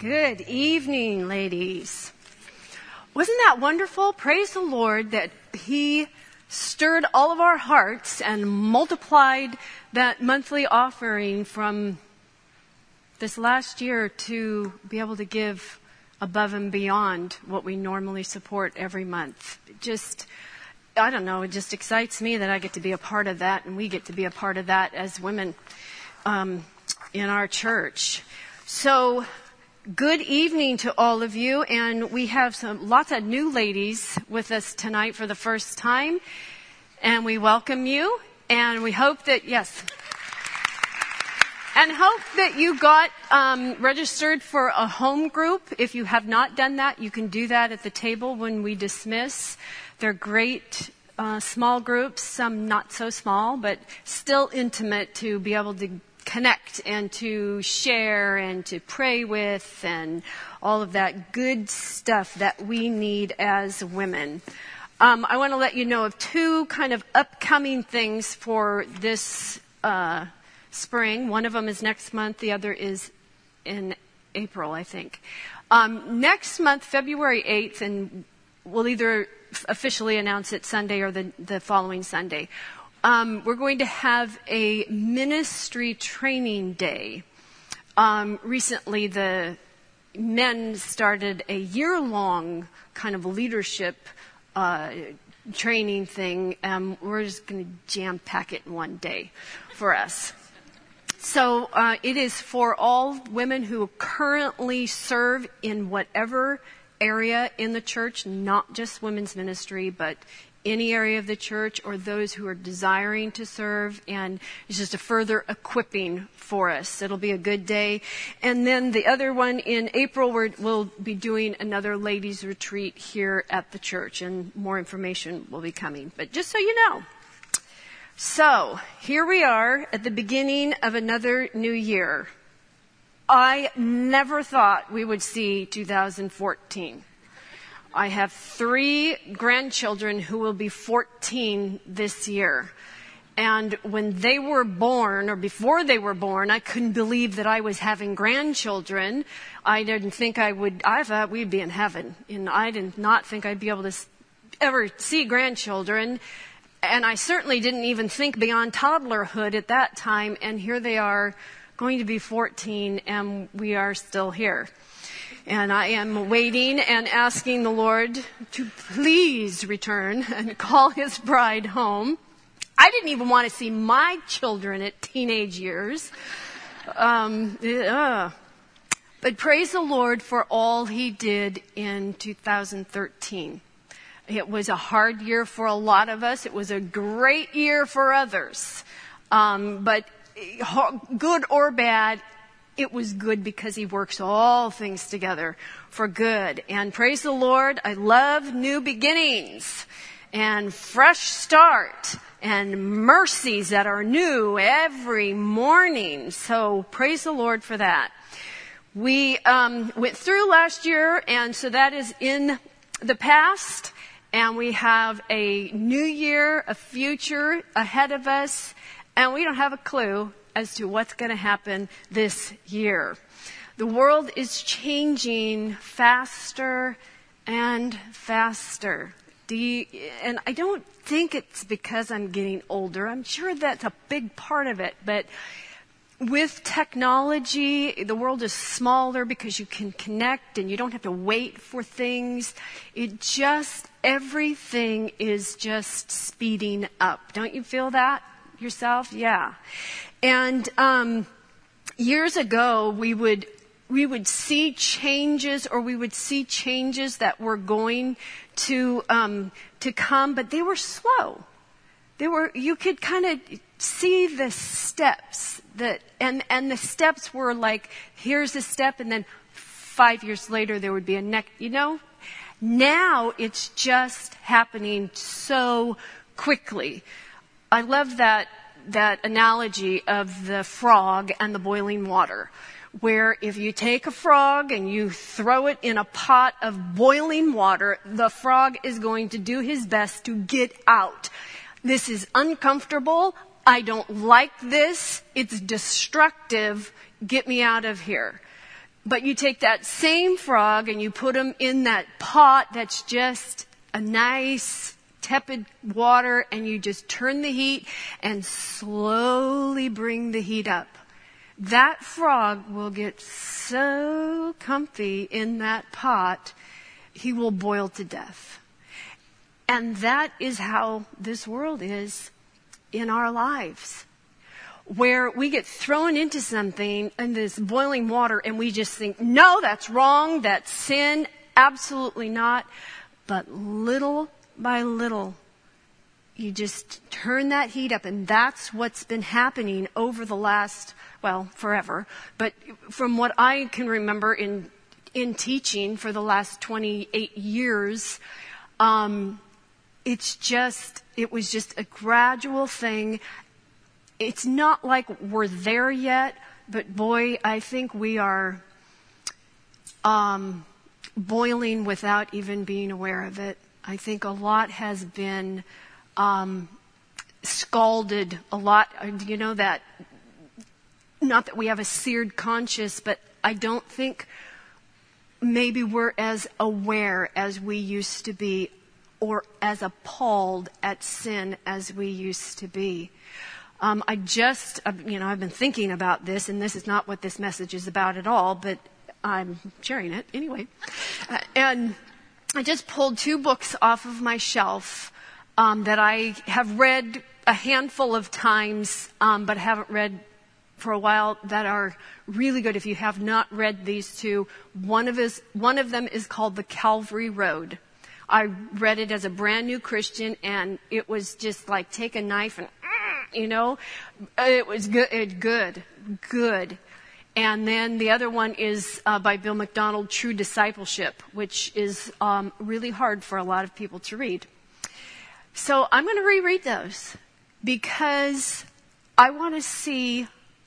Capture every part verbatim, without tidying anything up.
Good evening, ladies. Wasn't that wonderful? Praise the Lord that He stirred all of our hearts and multiplied that monthly offering from this last year to be able to give above and beyond what we normally support every month. It just, I don't know, it just excites me that I get to be a part of that, and we get to be a part of that as women um, in our church. So, good evening to all of you, and we have some lots of new ladies with us tonight for the first time, and we welcome you, and we hope that, yes, and hope that you got um, registered for a home group. If you have not done that, you can do that at the table when we dismiss. They're great uh, small groups, some not so small, but still intimate to be able to connect and to share and to pray with and all of that good stuff that we need as women. Um, I want to let you know of two kind of upcoming things for this uh, spring. One of them is next month. The other is in April, I think. Um, next month, February eighth, and we'll either officially announce it Sunday or the, the following Sunday. Um, we're going to have a ministry training day. Um, recently, the men started a year-long kind of leadership uh, training thing. Um, we're just going to jam-pack it in one day for us. So uh, it is for all women who currently serve in whatever area in the church, not just women's ministry, but any area of the church, or those who are desiring to serve, and it's just a further equipping for us. It'll be a good day. And then the other one in April, we're, we'll be doing another ladies' retreat here at the church, and more information will be coming. But just so you know. So, here we are at the beginning of another new year. I never thought we would see two thousand fourteen. I have three grandchildren who will be fourteen this year. And when they were born, or before they were born, I couldn't believe that I was having grandchildren. I didn't think I would, I thought we'd be in heaven. And I did not think I'd be able to ever see grandchildren. And I certainly didn't even think beyond toddlerhood at that time. And here they are, going to be fourteen, and we are still here. And I am waiting and asking the Lord to please return and call His bride home. I didn't even want to see my children at teenage years. Um, uh. But praise the Lord for all He did in two thousand thirteen. It was a hard year for a lot of us. It was a great year for others. Um, but good or bad, it was good because He works all things together for good. And praise the Lord, I love new beginnings and fresh start and mercies that are new every morning. So praise the Lord for that. We um, went through last year, and so that is in the past. And we have a new year, a future ahead of us, and we don't have a clue as to what's going to happen this year. The world is changing faster and faster. Do you, and I don't think it's because I'm getting older. I'm sure that's a big part of it. But with technology, the world is smaller because you can connect and you don't have to wait for things. It just, everything is just speeding up. Don't you feel that yourself? Yeah. And um, years ago, we would we would see changes, or we would see changes that were going to um, to come, but they were slow. They were you could kind of see the steps that, and and the steps were like, here's a step, and then five years later there would be a next. You know, now it's just happening so quickly. I love that. that analogy of the frog and the boiling water, where if you take a frog and you throw it in a pot of boiling water, the frog is going to do his best to get out. This is uncomfortable. I don't like this. It's destructive. Get me out of here. But you take that same frog and you put him in that pot that's just a nice tepid water, and you just turn the heat and slowly bring the heat up. That frog will get so comfy in that pot, he will boil to death. And that is how this world is in our lives, where we get thrown into something in this boiling water and we just think, no, that's wrong, that's sin, absolutely not. But little by little, you just turn that heat up, and that's what's been happening over the last, well, forever. But from what I can remember in in teaching for the last twenty-eight years, um, it's just, it was just a gradual thing. It's not like we're there yet, but boy, I think we are um, boiling without even being aware of it. I think a lot has been um, scalded, a lot, you know, that, not that we have a seared conscience, but I don't think maybe we're as aware as we used to be, or as appalled at sin as we used to be. Um, I just, uh, you know, I've been thinking about this, and this is not what this message is about at all, but I'm sharing it anyway. Uh, and I just pulled two books off of my shelf um, that I have read a handful of times, um, but haven't read for a while, that are really good. If you have not read these two, one of is one of them is called The Calvary Road. I read it as a brand new Christian, and it was just like take a knife and, you know, it was good, it, good, good. And then the other one is uh, by Bill McDonald, True Discipleship, which is um, really hard for a lot of people to read. So I'm going to reread those because I want to see,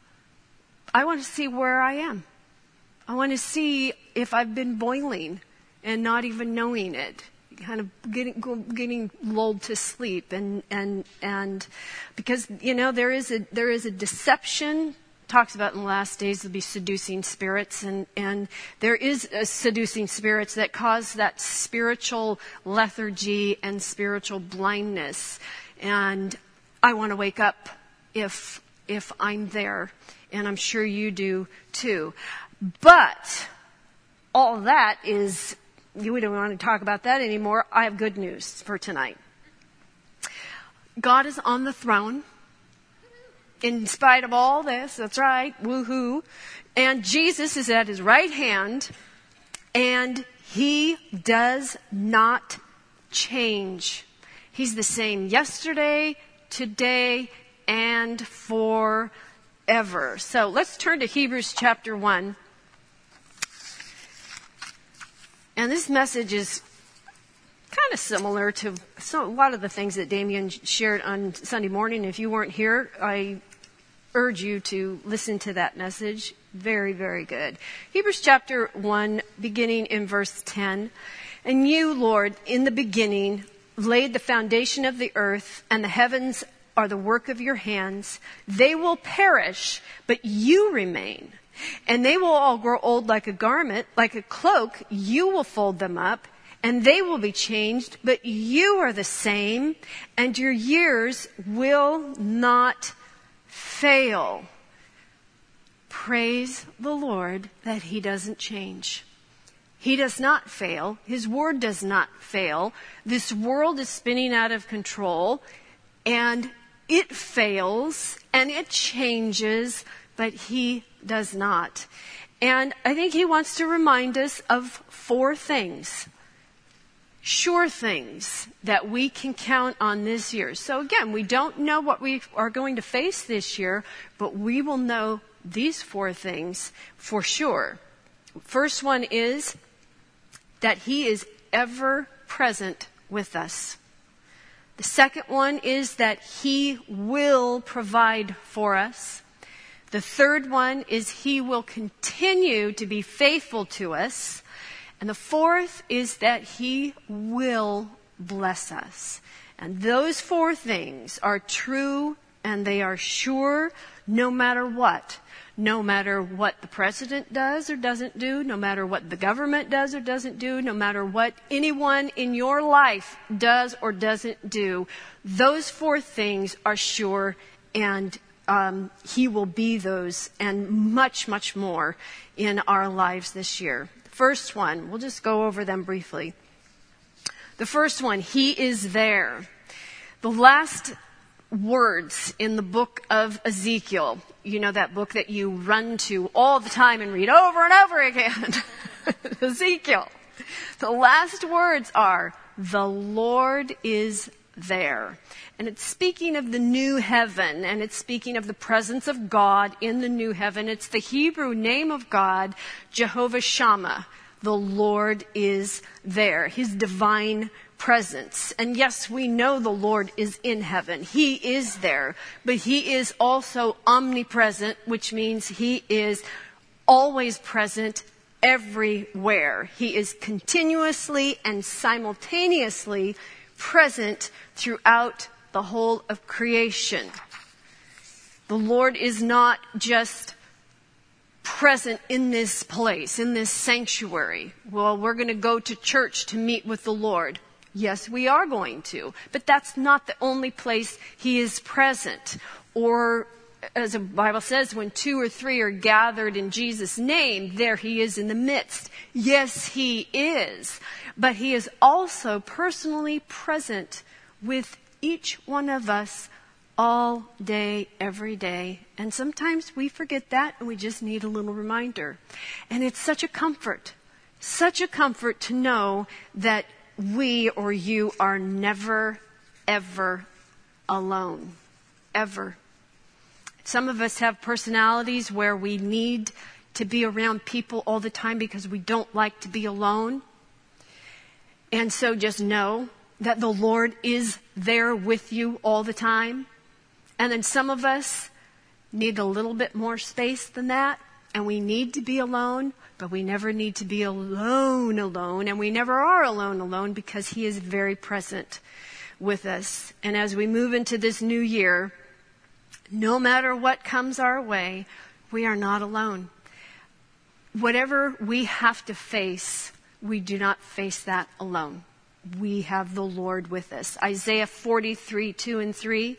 I want to see where I am. I want to see if I've been boiling and not even knowing it, kind of getting getting lulled to sleep, and and and because you know there is a there is a deception. Talks about in the last days there'll be seducing spirits, and, and there is a seducing spirits that cause that spiritual lethargy and spiritual blindness. And I want to wake up if if I'm there, and I'm sure you do too. But all that is, we don't want to talk about that anymore. I have good news for tonight. God is on the throne. In spite of all this, that's right, woohoo. And Jesus is at his right hand, and he does not change. He's the same yesterday, today, and forever. So let's turn to Hebrews chapter one. And this message is kind of similar to so, a lot of the things that Damien shared on Sunday morning. If you weren't here, I urge you to listen to that message. Very, very good. Hebrews chapter one, beginning in verse ten. And you, Lord, in the beginning laid the foundation of the earth, and the heavens are the work of your hands. They will perish, but you remain. And they will all grow old like a garment, like a cloak. You will fold them up, and they will be changed, but you are the same, and your years will not fail. Praise the Lord that he doesn't change. He does not fail. His word does not fail. This world is spinning out of control, and it fails, and it changes, but he does not. And I think he wants to remind us of four things. Sure things that we can count on this year. So again, we don't know what we are going to face this year, but we will know these four things for sure. First one is that he is ever present with us. The second one is that he will provide for us. The third one is he will continue to be faithful to us. And the fourth is that he will bless us. And those four things are true, and they are sure, no matter what. No matter what the president does or doesn't do, no matter what the government does or doesn't do, no matter what anyone in your life does or doesn't do, those four things are sure, and um, He will be those and much, much more in our lives this year. The first one, we'll just go over them briefly. The first one, He is there. The last words in the book of Ezekiel, you know, that book that you run to all the time and read over and over again. Ezekiel. The last words are, the Lord is there. And it's speaking of the new heaven, and it's speaking of the presence of God in the new heaven. It's the Hebrew name of God, Jehovah Shammah. The Lord is there. His divine presence. And yes, we know the Lord is in heaven. He is there. But He is also omnipresent, which means He is always present everywhere. He is continuously and simultaneously present throughout the whole of creation. The Lord is not just present in this place, in this sanctuary. Well, we're going to go to church to meet with the Lord. Yes, we are going to, but that's not the only place He is present. Or, as the Bible says, when two or three are gathered in Jesus' name, there He is in the midst. Yes, He is, but He is also personally present with each one of us all day, every day. And sometimes we forget that and we just need a little reminder. And it's such a comfort, such a comfort to know that we or you are never, ever alone. Ever. Some of us have personalities where we need to be around people all the time because we don't like to be alone. And so just know that the Lord is there with you all the time. And then some of us need a little bit more space than that. And we need to be alone, but we never need to be alone alone. And we never are alone alone because He is very present with us. And as we move into this new year, no matter what comes our way, we are not alone. Whatever we have to face, we do not face that alone. We have the Lord with us. Isaiah forty-three, two and three.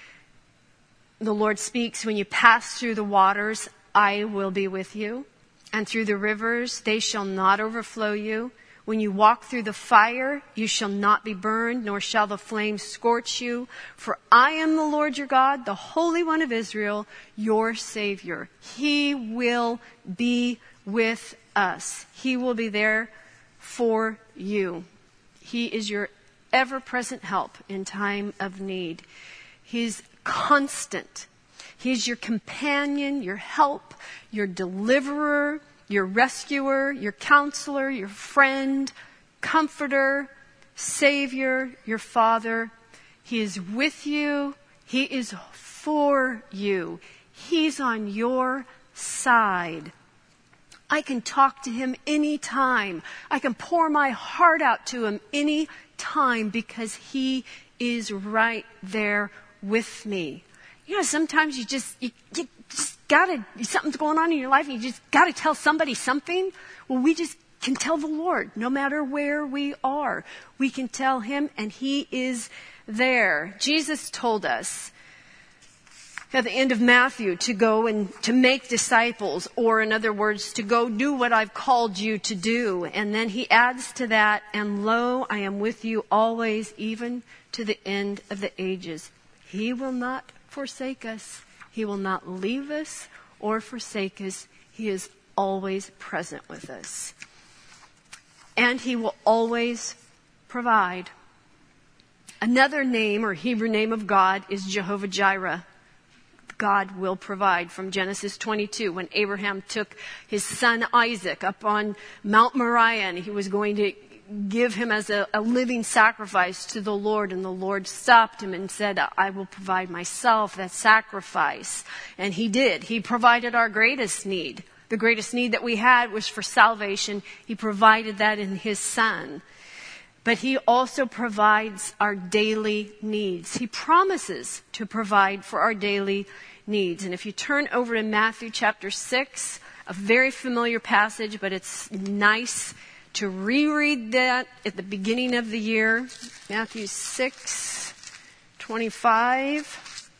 The Lord speaks, when you pass through the waters, I will be with you. And through the rivers, they shall not overflow you. When you walk through the fire, you shall not be burned, nor shall the flames scorch you. For I am the Lord your God, the Holy One of Israel, your Savior. He will be with us. He will be there for you. He is your ever-present help in time of need. He's constant. He's your companion, your help, your deliverer, your rescuer, your counselor, your friend, comforter, Savior, your Father. He is with you. He is for you. He's on your side. I can talk to Him anytime. I can pour my heart out to Him anytime because He is right there with me. You know, sometimes you just, you, you just gotta, something's going on in your life and you just gotta tell somebody something. Well, we just can tell the Lord, no matter where we are. We can tell Him and He is there. Jesus told us at the end of Matthew to go and to make disciples, or in other words, to go do what I've called you to do. And then He adds to that, and lo, I am with you always, even to the end of the ages. He will not forsake us. He will not leave us or forsake us. He is always present with us. And He will always provide. Another name or Hebrew name of God is Jehovah Jireh. God will provide. From Genesis twenty-two, when Abraham took his son Isaac up on Mount Moriah and he was going to give him as a, a living sacrifice to the Lord, and the Lord stopped him and said, I will provide myself that sacrifice. And He did. He provided our greatest need. The greatest need that we had was for salvation. He provided that in His Son. but he also provides our daily needs. He promises to provide for our daily needs. And if you turn over to Matthew chapter six, a very familiar passage, but it's nice to reread that at the beginning of the year. Matthew six twenty-five.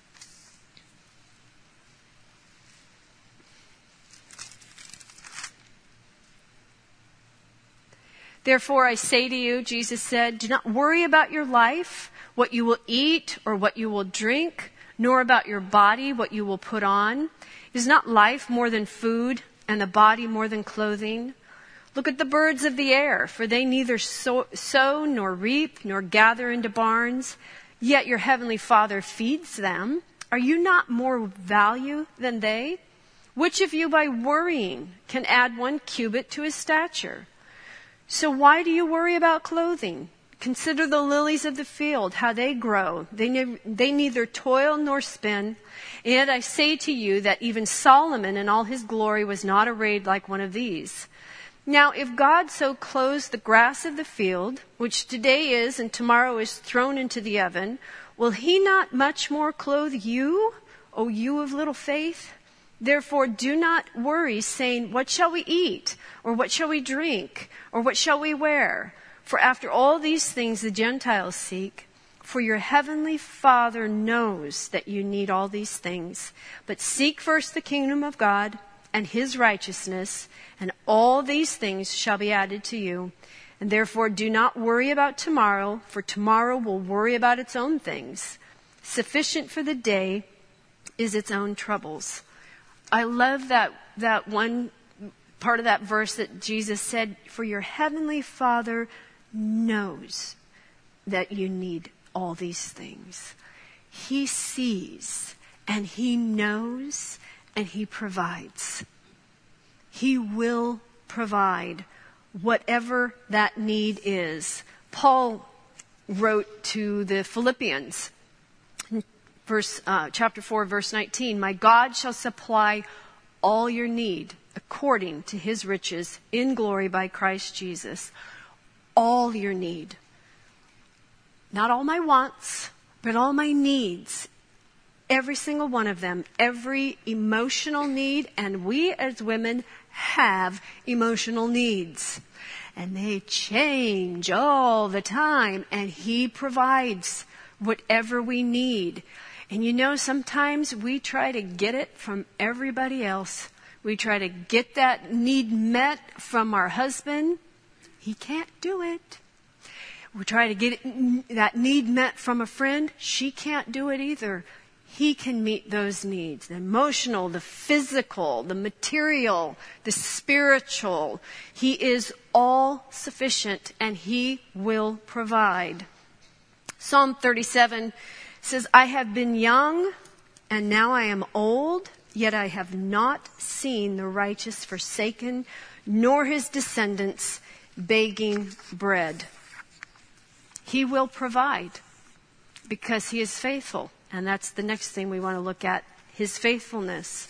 Therefore I say to you, Jesus said, do not worry about your life, what you will eat or what you will drink, nor about your body, what you will put on. Is not life more than food, and the body more than clothing? Look at the birds of the air, for they neither sow, sow nor reap, nor gather into barns, yet your heavenly Father feeds them. Are you not more value than they? Which of you by worrying can add one cubit to his stature? So why do you worry about clothing? Consider the lilies of the field, how they grow. They, ne- they neither toil nor spin. And I say to you that even Solomon in all his glory was not arrayed like one of these. Now, if God so clothes the grass of the field, which today is and tomorrow is thrown into the oven, will he not much more clothe you, O you of little faith? Therefore, do not worry, saying, what shall we eat? Or what shall we drink? Or what shall we wear? For after all these things the Gentiles seek. For your heavenly Father knows that you need all these things. But seek first the kingdom of God and his righteousness, and all these things shall be added to you. And therefore do not worry about tomorrow, for tomorrow will worry about its own things. Sufficient for the day is its own troubles. I love that, that one part of that verse that Jesus said, for your heavenly Father knows that you need all these things. He sees and he knows and he provides. He will provide whatever that need is. Paul wrote to the Philippians, verse, uh, chapter four, verse nineteen, my God shall supply all your need according to his riches in glory by Christ Jesus. All your need. Not all my wants, but all my needs. Every single one of them. Every emotional need. And we as women have emotional needs. And they change all the time. And he provides whatever we need. And you know, sometimes we try to get it from everybody else. We try to get that need met from our husband. He can't do it. We try to get it, that need met from a friend. She can't do it either. He can meet those needs. The emotional, the physical, the material, the spiritual. He is all sufficient and he will provide. Psalm thirty-seven says, I have been young and now I am old, yet I have not seen the righteous forsaken, nor his descendants begging bread. He will provide because he is faithful. And that's the next thing we want to look at, his faithfulness.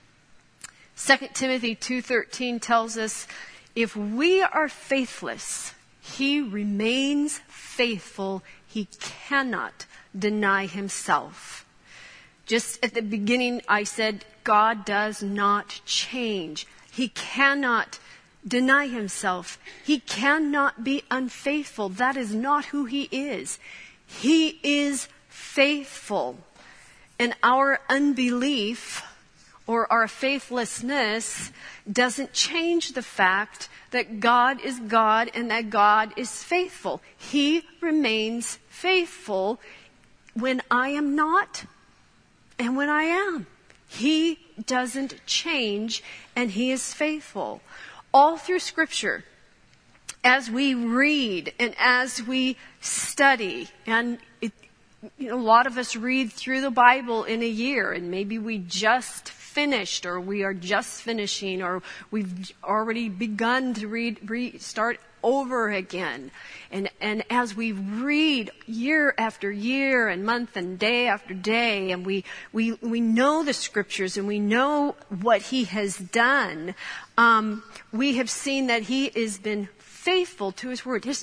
Second Timothy two thirteen tells us, if we are faithless, he remains faithful. He cannot deny himself. Just at the beginning, I said, God does not change. He cannot deny himself. He cannot be unfaithful. That is not who he is. He is faithful. And our unbelief or our faithlessness doesn't change the fact that God is God and that God is faithful. He remains faithful when I am not and when I am. He doesn't change and he is faithful. All through Scripture, as we read and as we study, and it, you know, a lot of us read through the Bible in a year, and maybe we just finished, or we are just finishing, or we've already begun to read, re, start over again. And, and as we read year after year and month and day after day, and we, we, we know the Scriptures and we know what he has done, um, we have seen that he has been faithful to his word. His,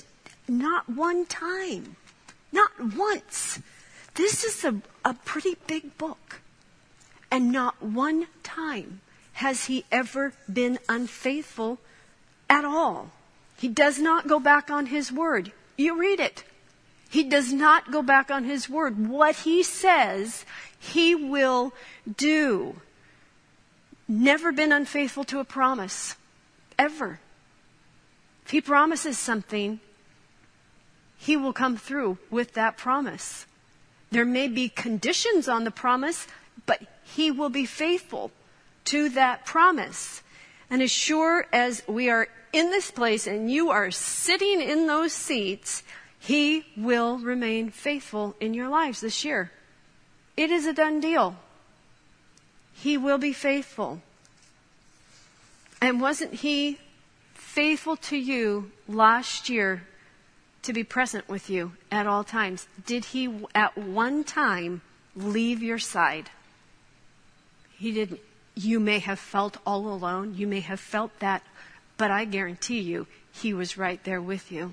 Not one time. Not once. This is a, a pretty big book. And not one time has he ever been unfaithful at all. He does not go back on his word. You read it. He does not go back on his word. What he says, he will do. Never been unfaithful to a promise. Ever. If he promises something, he will come through with that promise. There may be conditions on the promise, but he will be faithful to that promise. And as sure as we are in this place and you are sitting in those seats, he will remain faithful in your lives this year. It is a done deal. He will be faithful. And wasn't he faithful to you last year to be present with you at all times? Did he at one time leave your side? He didn't. You may have felt all alone. You may have felt that. But I guarantee you, he was right there with you.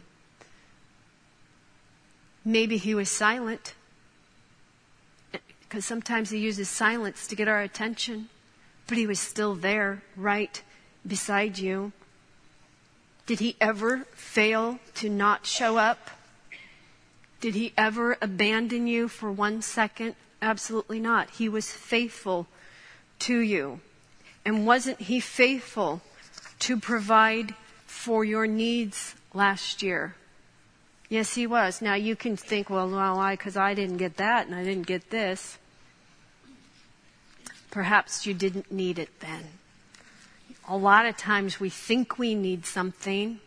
Maybe he was silent. Because sometimes he uses silence to get our attention. But he was still there, right beside you. Did he ever fail to not show up? Did he ever abandon you for one second? Absolutely not. He was faithful to you. And wasn't he faithful to provide for your needs last year? Yes, he was. Now you can think, well, well why? Because I didn't get that and I didn't get this. Perhaps you didn't need it then. A lot of times we think we need something.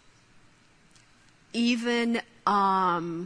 Even um,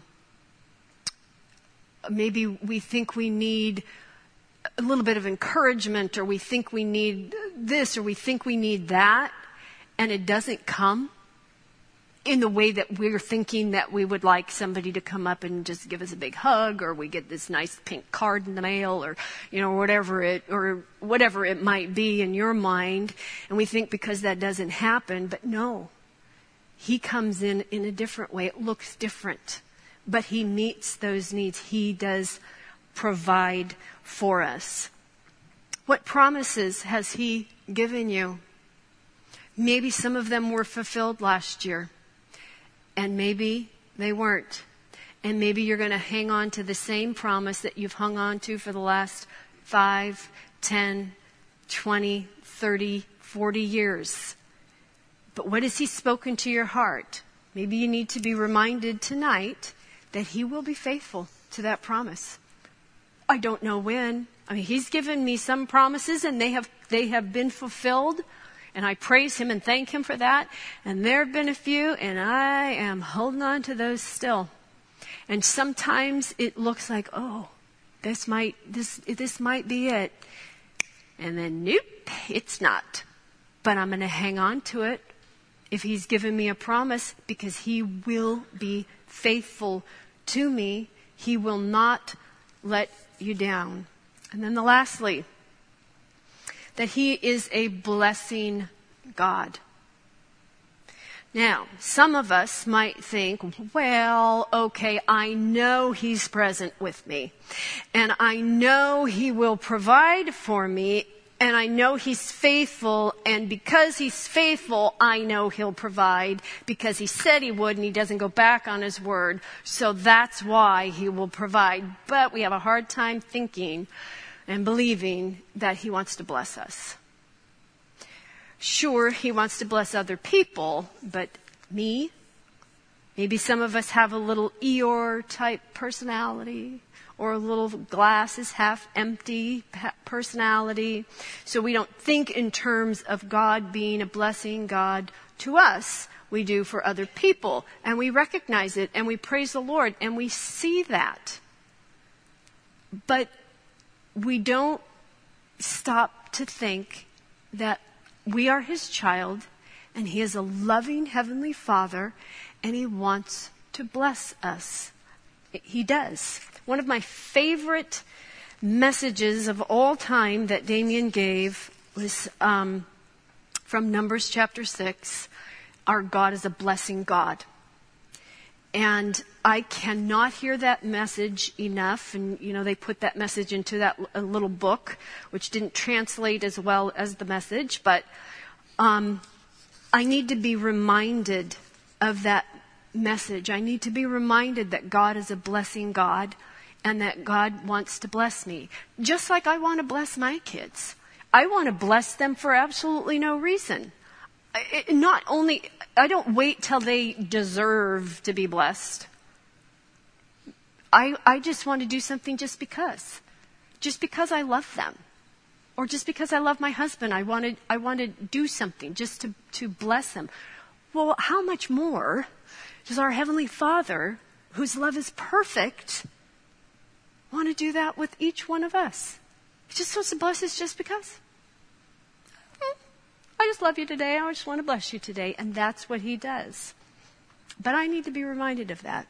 maybe we think we need a little bit of encouragement, or we think we need this, or we think we need that, and it doesn't come in the way that we're thinking that we would like somebody to come up and just give us a big hug, or we get this nice pink card in the mail, or, you know, whatever it, or whatever it might be in your mind. And we think because that doesn't happen, but no. He comes in in a different way. It looks different, but he meets those needs. He does provide for us. What promises has he given you? Maybe some of them were fulfilled last year. And maybe they weren't. And maybe you're going to hang on to the same promise that you've hung on to for the last five, ten, twenty, thirty, forty years. But what has he spoken to your heart? Maybe you need to be reminded tonight that he will be faithful to that promise. I don't know when. I mean, he's given me some promises and they have they have been fulfilled. And I praise him and thank him for that. And there have been a few, and I am holding on to those still. And sometimes it looks like, oh, this might this this might be it. And then, nope, it's not. But I'm going to hang on to it if he's given me a promise, because he will be faithful to me. He will not let you down. And then the lastly, that he is a blessing God. Now, some of us might think, well, okay, I know he's present with me, and I know he will provide for me, and I know he's faithful, and because he's faithful, I know he'll provide, because he said he would, and he doesn't go back on his word, so that's why he will provide. But we have a hard time thinking and believing that he wants to bless us. Sure, he wants to bless other people, but me? Maybe some of us have a little Eeyore type personality, or a little glass is half empty personality. So we don't think in terms of God being a blessing God to us. We do for other people, and we recognize it, and we praise the Lord, and we see that. But we don't stop to think that we are his child, and he is a loving heavenly Father, and he wants to bless us. He does. One of my favorite messages of all time that Damien gave was um, from Numbers chapter six. Our God is a blessing God. And I cannot hear that message enough. And, you know, they put that message into that l- little book, which didn't translate as well as the message. But um, I need to be reminded of that message. I need to be reminded that God is a blessing God and that God wants to bless me. Just like I want to bless my kids. I want to bless them for absolutely no reason. It, not only, I don't wait till they deserve to be blessed. I, I just want to do something just because. Just because I love them. Or just because I love my husband, I want to, I want to do something just to, to bless them. Well, how much more does our Heavenly Father, whose love is perfect, want to do that with each one of us? He just wants to bless us just because. I just love you today. I just want to bless you today. And that's what he does. But I need to be reminded of that.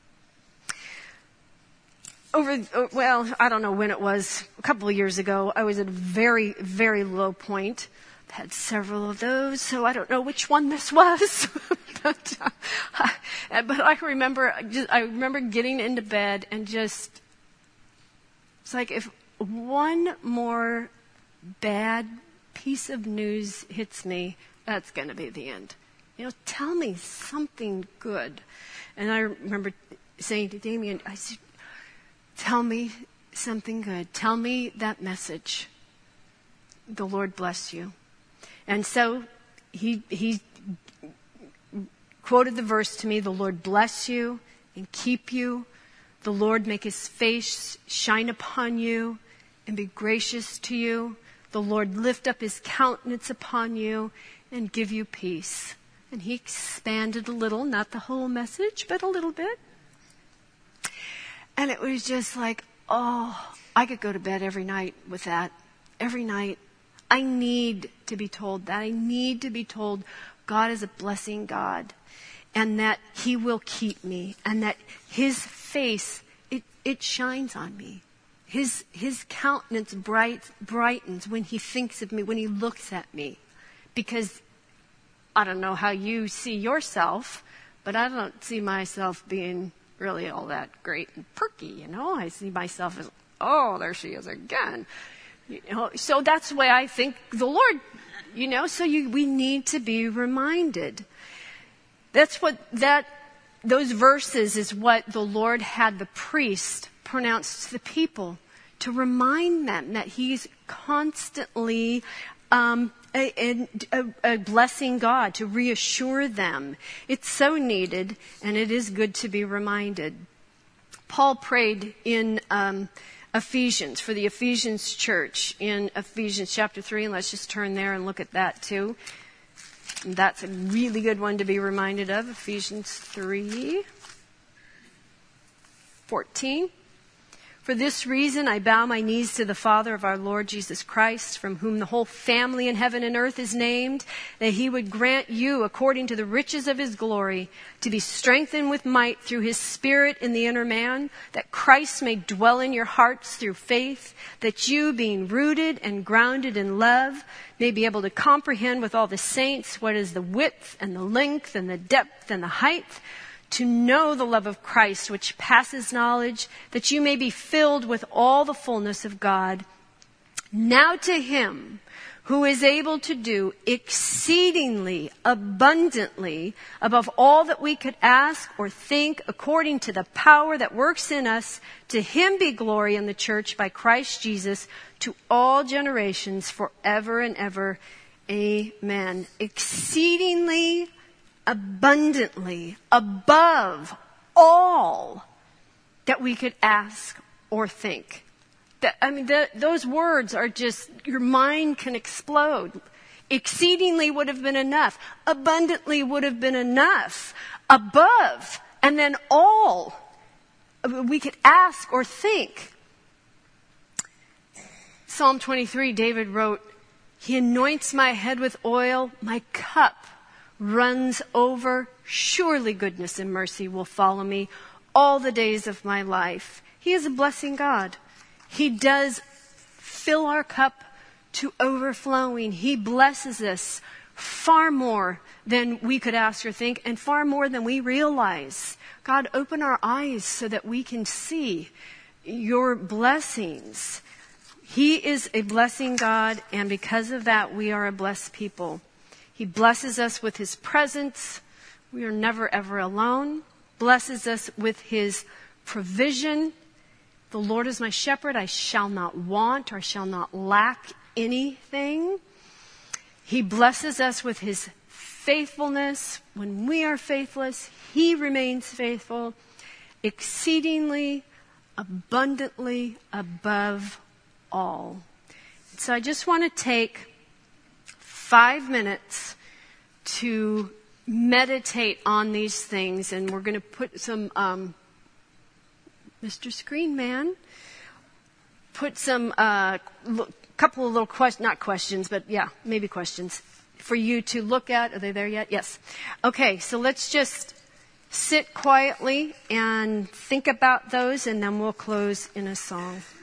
Over, well, I don't know when it was, a couple of years ago, I was at a very, very low point. I've had several of those, so I don't know which one this was. but, uh, but I remember, just, I remember getting into bed and just, it's like if one more bad piece of news hits me, that's going to be the end. You know, tell me something good. And I remember saying to Damien, I said, tell me something good. Tell me that message. The Lord bless you. And so he he quoted the verse to me, the Lord bless you and keep you. The Lord make his face shine upon you and be gracious to you. The Lord lift up his countenance upon you and give you peace. And he expanded a little, not the whole message, but a little bit. And it was just like, oh, I could go to bed every night with that. Every night. I need to be told that. I need to be told God is a blessing God. And that he will keep me. And that his face, it, it shines on me. His his countenance bright, brightens when he thinks of me, when he looks at me. Because I don't know how you see yourself, but I don't see myself being really all that great and perky, you know. I see myself as, oh, there she is again. You know, so that's the way I think the Lord, you know, so you, we need to be reminded. That's what that, those verses is what the Lord had the priest pronounce to the people, to remind them that he's constantly um, a, a, a blessing God, to reassure them. It's so needed, and it is good to be reminded. Paul prayed in um, Ephesians, for the Ephesians church, in Ephesians chapter three, and let's just turn there and look at that too. And that's a really good one to be reminded of, Ephesians three fourteen. For this reason, I bow my knees to the Father of our Lord Jesus Christ, from whom the whole family in heaven and earth is named, that he would grant you, according to the riches of his glory, to be strengthened with might through his Spirit in the inner man, that Christ may dwell in your hearts through faith, that you, being rooted and grounded in love, may be able to comprehend with all the saints what is the width and the length and the depth and the height, to know the love of Christ which passes knowledge, that you may be filled with all the fullness of God. Now to him who is able to do exceedingly abundantly above all that we could ask or think, according to the power that works in us, to him be glory in the church by Christ Jesus to all generations forever and ever. Amen. Exceedingly abundantly above all that we could ask or think. That, I mean, the, those words are just, your mind can explode. Exceedingly would have been enough. Abundantly would have been enough. Above, and then all we could ask or think. Psalm twenty-three, David wrote, he anoints my head with oil, my cup runs over. Surely goodness and mercy will follow me all the days of my life. He is a blessing God. He does fill our cup to overflowing. He blesses us far more than we could ask or think, and far more than we realize. God, open our eyes so that we can see your blessings. He is a blessing God, and because of that, we are a blessed people. He blesses us with his presence. We are never, ever alone. Blesses us with his provision. The Lord is my shepherd. I shall not want or shall not lack anything. He blesses us with his faithfulness. When we are faithless, he remains faithful, exceedingly, abundantly, above all. So I just want to take five minutes to meditate on these things, and we're going to put some, um, Mister Screen Man, put some, uh, l- couple of little questions, not questions, but yeah, maybe questions for you to look at. Are they there yet? Yes. Okay, so let's just sit quietly and think about those, and then we'll close in a song.